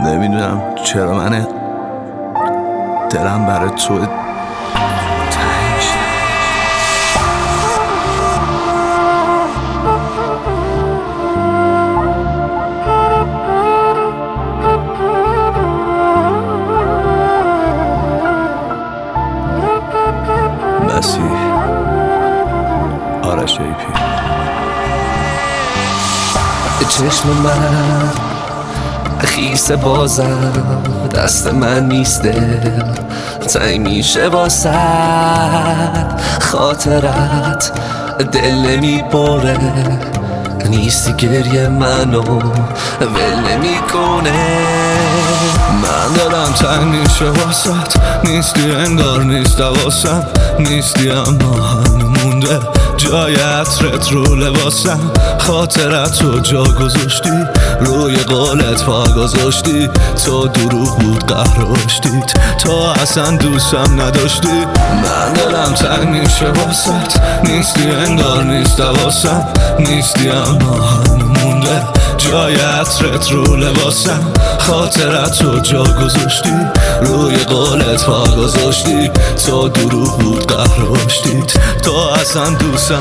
نمیدونم چرا من دلم برای تو تنگ شد. مسیح آرش ایپی. چشم من خیس بازم، دست من نیست دل تنگ میشه واسه خاطرت، دل نمیبره نیستی گریه منو ول نمیکنه. من دلم تنگ میشه واسط، نیستی انگار نیست حواسم، نیستی اما هنو مونده جای عطرت رو لباسم. خاطرت رو جا گذاشتی، روی قولت پا گذاشتی. تو دروغ بود قهرشتید، تو اصلا دوستم نداشتی. من دلم تنگ میشه واسط، نیستی انگار نیست حواسم، نیستی اما هنو مونده جای عطرت رو لباسم. خاطرت رو جا گذاشتی، روی قولت پا گذاشتی. تو دروغ بود قهرشتید، تو اصلا دوستم.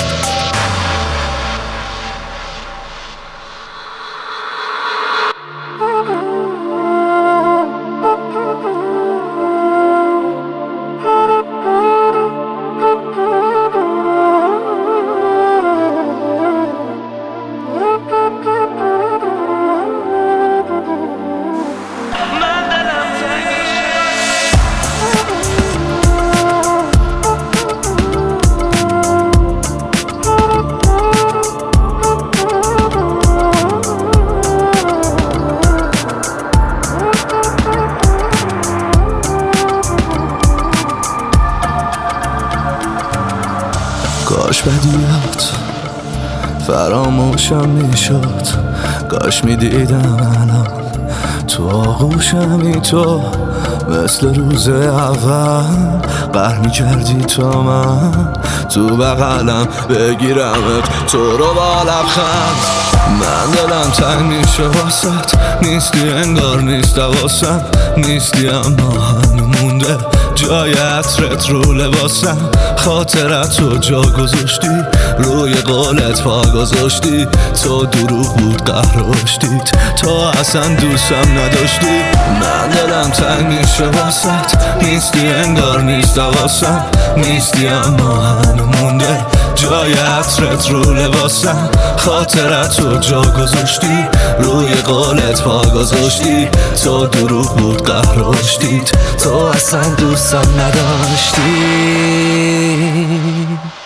کاش بدیات فراموشم میشد، کاش میدیدم الان تو آغوشمی، تو مثل روز اول قهر میکردی تا من تو بغلم بگیرمت تو رو با لبخند. من دلم تنگ میشه واسط، نیستی انگار نیست حواسم، نیستی اما هنو مونده جای عطرت رو لباسم. خاطرت رو جا گذاشتی، روی قولت پا گذاشتی. تو دروغ بود قهرشتید، تو اصلا دوستم نداشتی. من دلم تنگ میشه واسط، نیستی انگار نیست حواسم، نیستی اما هنو مونده جای عطرت رو لباسم. خاطرت رو جا گذاشتی، روی قولت پا گذاشتی. تو دروغ بود قهرشتید، تو اصلا دوستم نداشتی.